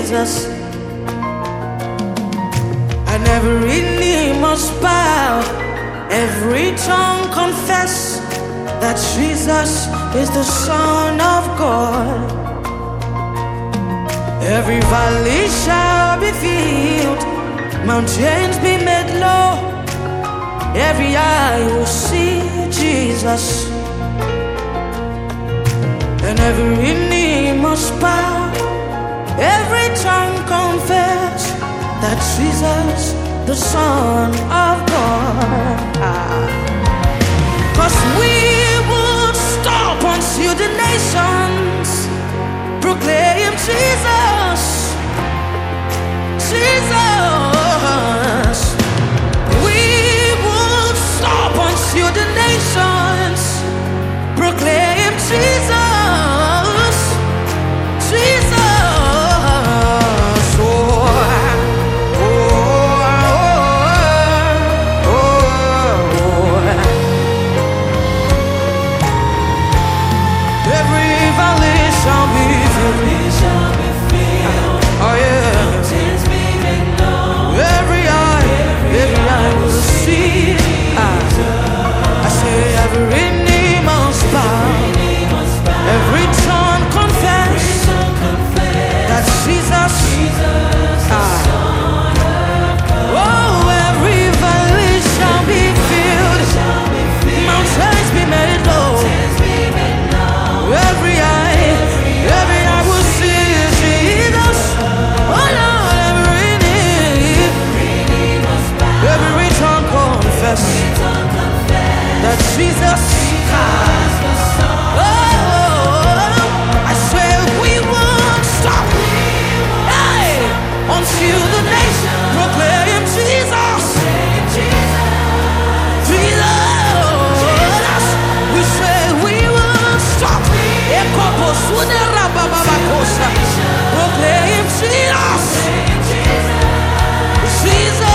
Jesus. And every knee must bow, every tongue confess that Jesus is the Son of God. Every valley shall be filled, mountains be made low, every eye will see Jesus. And every knee must bow, every tongue confess that Jesus, the Son of God. 'Cause we would stop until the nations proclaim Jesus, Jesus. We would stop until the nations proclaim Jesus, Jesus. That Jesus, I swear we won't stop, hey, until the nation proclaim Jesus, Jesus. We swear we won't stop, proclaim Jesus, Jesus.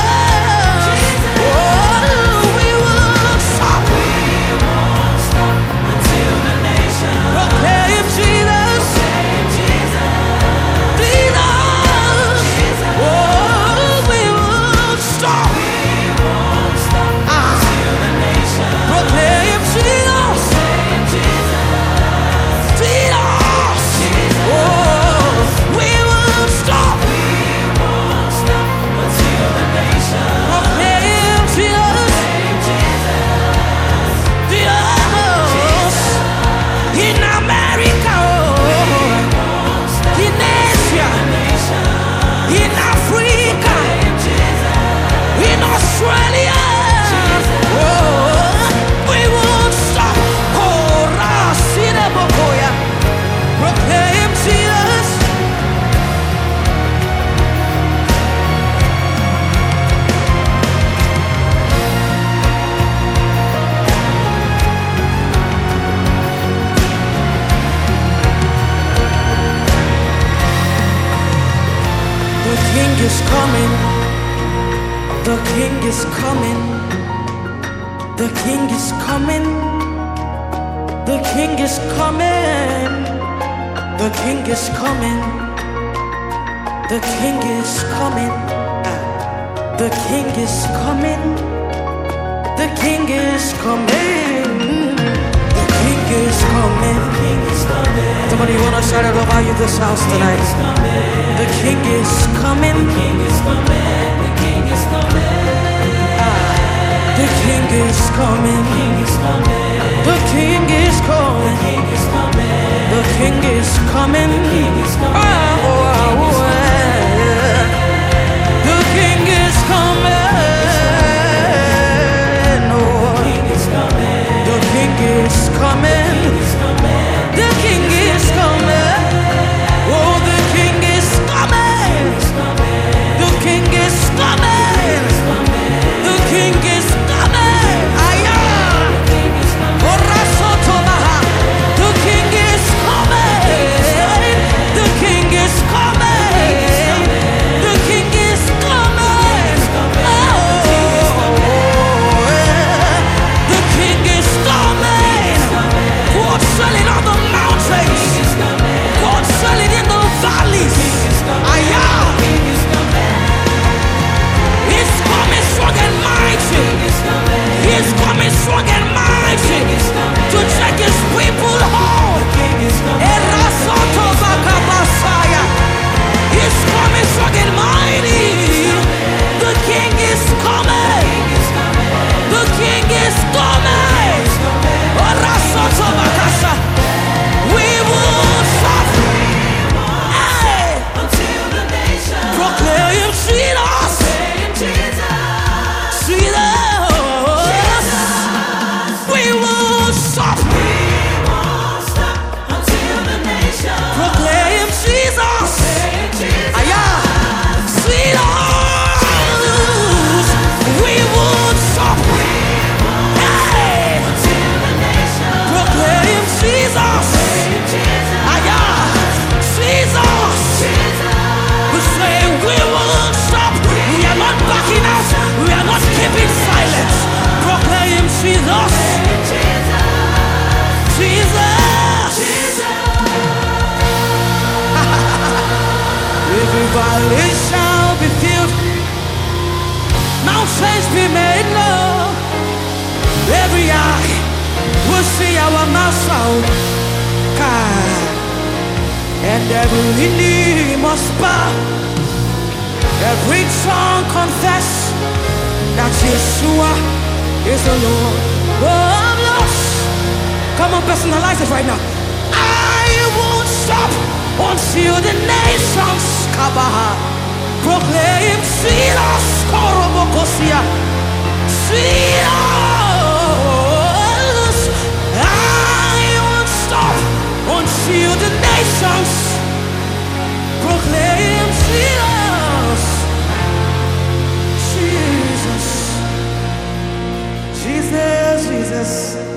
Is coming, the King is coming, the King is coming, the King is coming, the King is coming, the King is coming, the King is coming, the King is coming, the King is coming. Somebody wanna shout it over you this house tonight. The King is coming. The King is coming. The King is coming. The King is coming. The King is coming. The King is coming. The King is coming. The King is coming. The King is coming. Oh, the King is coming. The King is coming. The King is coming. Aya. Orasotobaha. The King is coming. The King valleys shall be filled, mountains be made low. Every eye will see our Master, God, and every knee must bow, every tongue confess that Yeshua is the Lord of Lords. Come on, personalize it right now. I won't stop until the nations proclaim Jesus, Korobokosia, Jesus. I won't stop until the nations proclaim Jesus, Jesus, Jesus, Jesus.